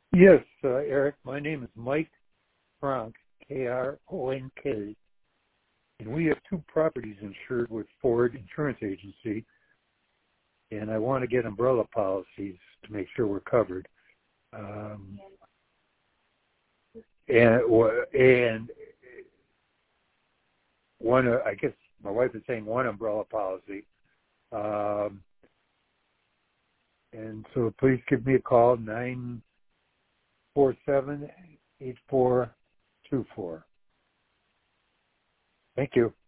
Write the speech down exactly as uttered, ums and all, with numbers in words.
Yes, uh, Eric. My name is Mike Kronk, K R O N K, and we have two properties insured with Ford Insurance Agency, and I want to get umbrella policies to make sure we're covered. Um, and and one, uh, I guess my wife is saying one umbrella policy. Um, and so please give me a call, nine four seven, eight four two four. Thank you.